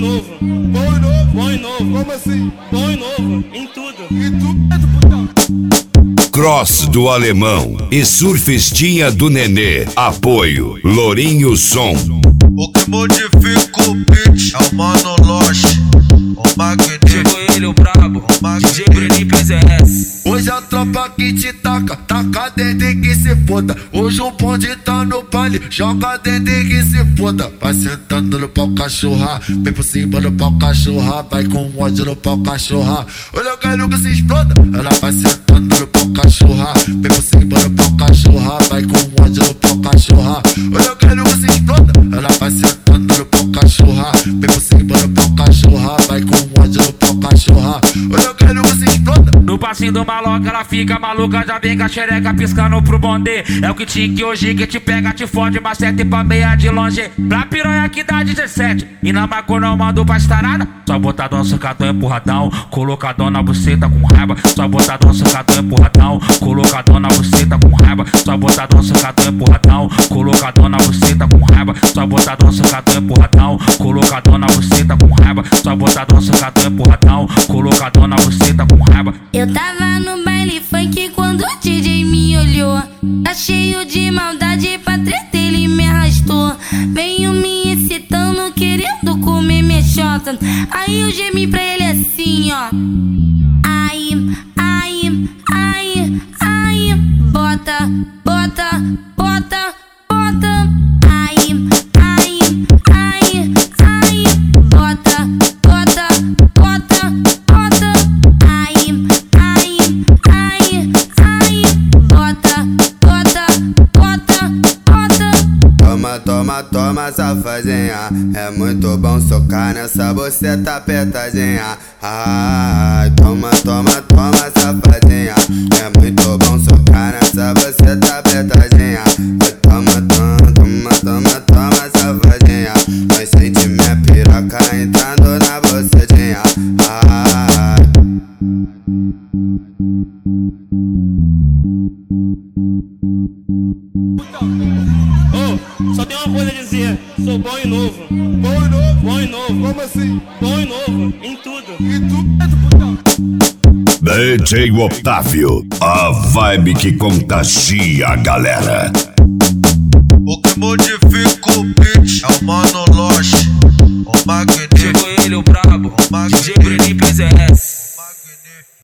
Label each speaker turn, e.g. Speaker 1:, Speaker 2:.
Speaker 1: novo.
Speaker 2: Bom e novo?
Speaker 1: Bom e novo.
Speaker 2: Como assim?
Speaker 1: Bom e novo. Em tudo.
Speaker 2: E tu?
Speaker 3: Cross do Alemão e Surfistinha do Nenê. Apoio Lourinho Som.
Speaker 4: O que modifica o beat é o Mano Loche, o Magneto.
Speaker 5: Chegou ele, o brabo, DJ Bruninho PZS.
Speaker 4: Hoje a tropa que te taca, taca dentro que se foda. Hoje o bonde tá no baile, joga dentro que se foda. Vai sentando no pau cachorra, vem por cima no pau cachorra. Vai com ódio no pau cachorra. Olha eu quero que se exploda. Ela vai sentando no pau cachorra, vem por cima no pau cachorra. Vai com ódio no pau cachorra. Olha eu quero que se exploda. Ela vai sentando no pau cachorra, vem por cima no pau cachorra. Vai com ódio no pau cachorra. Olha eu quero que se exploda.
Speaker 5: No passinho do maloca ela fica maluca, já vem com a xereca piscando pro bonde. É o que tique hoje que te pega, te fode, macete pra meia de longe. Pra piranha que dá 17 e na maconha não mando pra estarada. Só botadão, socadão, empurradão, colocadão na buceta com raiva. Só botadão, socadão, empurradão, colocadão na buceta com raiva. Só botadão, socadão, empurradão, colocadão na buceta com raiva. Só botadão, socadão, empurradão, colocadão na buceta com raiva. Só botadão, socadão, empurradão, colocadão na buceta com raiva.
Speaker 6: Eu tava no baile funk quando o DJ me olhou. Tá cheio de maldade pra treta, ele me arrastou. Veio me excitando, querendo comer minha xota. Aí eu gemi pra ele assim, ó. Ai, ai, ai, ai. Bota, bota, bota, bota. Ai, ai, ai, ai. Bota, bota, bota, bota. Ai, ai, ai, ai. Bota, bota, bota, bota.
Speaker 7: Toma, toma, toma, safadinha. É muito bom socar nessa buceta apertadinha. Ai, toma, toma, toma, safadinha. É muito bom socar nessa buceta apertadinha. Toma, toma, toma, toma, toma, safadinha. Mas sente minha piroca entrando na bucetinha. Ai.
Speaker 1: Oh, só tem uma coisa a dizer. Sou bom e novo.
Speaker 2: Bom e novo?
Speaker 1: Bom e novo.
Speaker 2: Como assim?
Speaker 1: Bom e novo. Em tudo.
Speaker 2: E tu?
Speaker 3: DJ Otávio, a vibe que contagia a galera.
Speaker 4: O que modifica o beat é o Mano